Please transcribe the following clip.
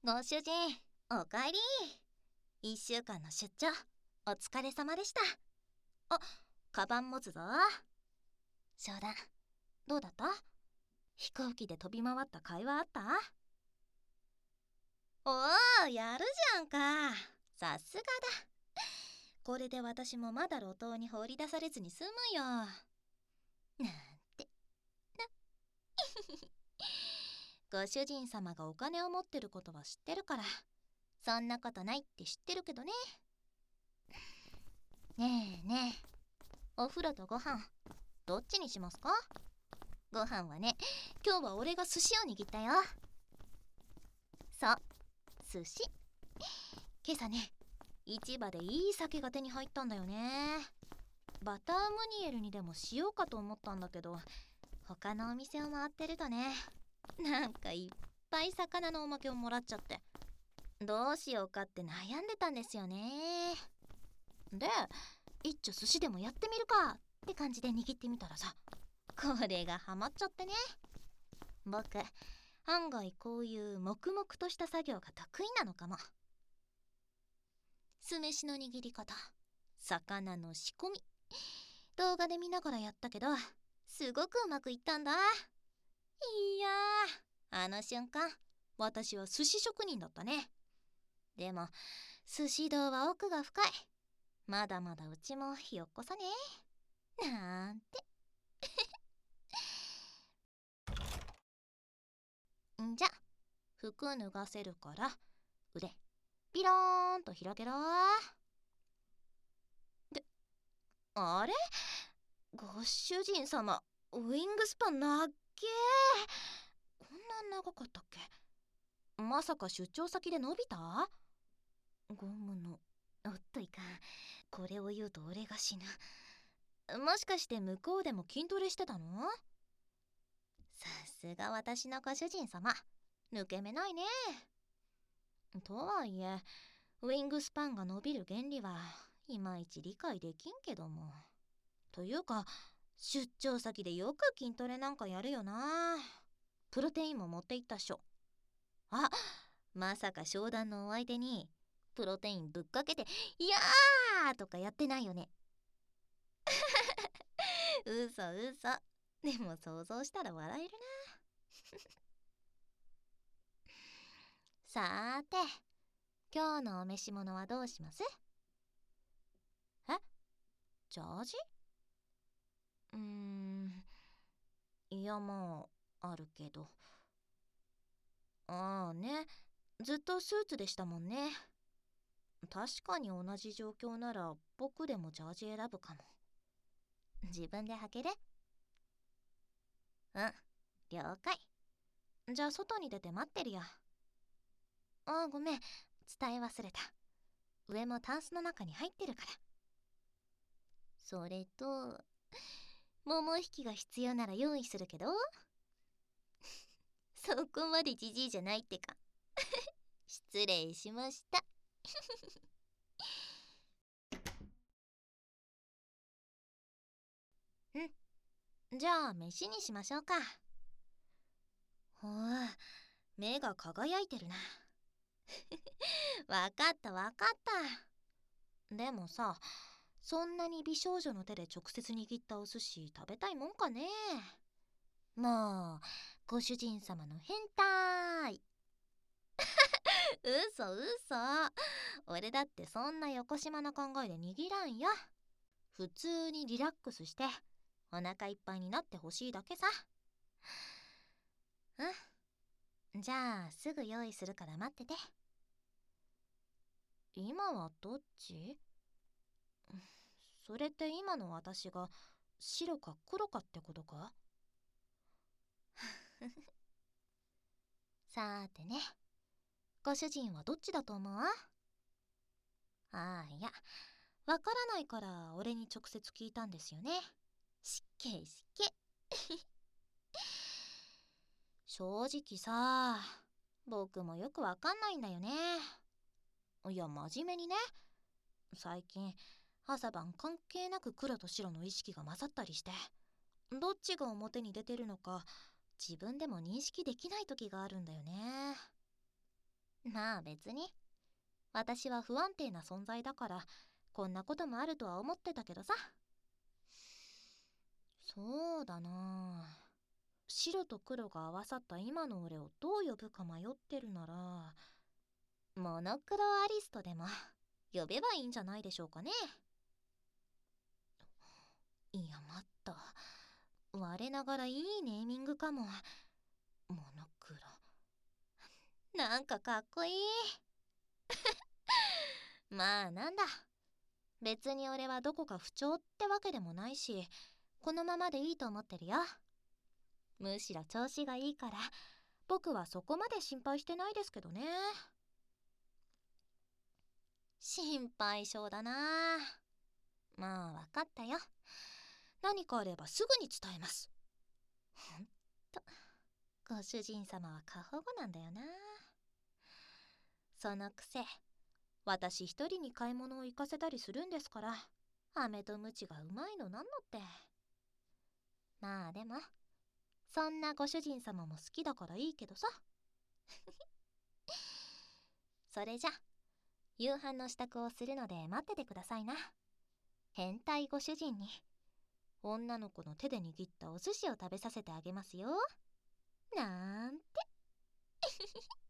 ご主人、おかえり。一週間の出張、お疲れ様でした。あ、カバン持つぞ。商談、どうだった？飛行機で飛び回った会話あった？おー、やるじゃんか。さすがだ。これで私もまだ路頭に放り出されずに済むよ。なんてな。ご主人様がお金を持ってることは知ってるから、そんなことないって知ってるけどね。ねえねえ、お風呂とご飯どっちにしますか？ご飯はね、今日は俺が寿司を握ったよ。そう、寿司。今朝ね、市場でいい酒が手に入ったんだよね。バタームニエルにでもしようかと思ったんだけど、他のお店を回ってるとね、なんかいっぱい魚のおまけをもらっちゃって、どうしようかって悩んでたんですよね。で、一丁寿司でもやってみるかって感じで握ってみたらさ、これがハマっちゃってね。僕、案外こういう黙々とした作業が得意なのかも。酢飯の握り方、魚の仕込み、動画で見ながらやったけど、すごくうまくいったんだ。いやー、あの瞬間、私は寿司職人だったね。でも、寿司道は奥が深い。まだまだうちもひよっこさね。なんて。んじゃ、服脱がせるから、腕、ピローンと広げろ。で、あれ？ご主人様、ウィングスパンなっけー。こんな長かったっけ？まさか出張先で伸びた？ゴムの、おっといかん。これを言うと俺が死ぬ。もしかして向こうでも筋トレしてたの？さすが私のご主人様、抜け目ないね。とはいえ、ウィングスパンが伸びる原理はいまいち理解できんけども。というか、出張先でよく筋トレなんかやるよな。プロテインも持っていったっしょ。あ、まさか商談のお相手にプロテインぶっかけて「いやー!」とかやってないよね。嘘嘘。でも想像したら笑えるな。さーて、今日のお召し物はどうします？え？ジャージ？いや、まああるけど。ああね、ずっとスーツでしたもんね。確かに同じ状況なら僕でもジャージ選ぶかも。自分で履ける？うん、了解。じゃあ外に出て待ってるよ。ああ、ごめん、伝え忘れた。上もタンスの中に入ってるから。それと、桃引きが必要なら用意するけど。そこまでじじいじゃないってか。失礼しました。じゃあ飯にしましょうか。ほう、目が輝いてるな。わかったわかった。でもさ、そんなに美少女の手で直接握ったお寿司食べたいもんかね。もう、ご主人様の変態。嘘嘘。俺だってそんな横島な考えで握らんよ。普通にリラックスしてお腹いっぱいになってほしいだけさ。うん、じゃあすぐ用意するから待ってて。今はどっち？それって今の私が白か黒かってことか？さーてね、ご主人はどっちだと思う？ああ、いや、わからないから俺に直接聞いたんですよね。しっけしっけ。正直さ、僕もよくわかんないんだよね。いや、真面目にね、最近朝晩関係なく黒と白の意識が混ざったりして、どっちが表に出てるのか自分でも認識できない時があるんだよね。 まあ別に。私は不安定な存在だから、こんなこともあるとは思ってたけどさ。そうだなあ。白と黒が合わさった今の俺をどう呼ぶか迷ってるなら、モノクロアリストでも呼べばいいんじゃないでしょうかね。いや待った、我ながらいいネーミングかも。モノクロ、なんかかっこいい。まあなんだ、別に俺はどこか不調ってわけでもないし、このままでいいと思ってるよ。むしろ調子がいいから、僕はそこまで心配してないですけどね。心配性だな。まあわかったよ。何かあればすぐに伝えます。ほんと、ご主人様は過保護なんだよな。そのくせ、私一人に買い物を行かせたりするんですから、飴とムチがうまいのなんのって。まあでも、そんなご主人様も好きだからいいけどさ。それじゃ、夕飯の支度をするので待っててくださいな。変態ご主人に女の子の手で握ったお寿司を食べさせてあげますよ。なんて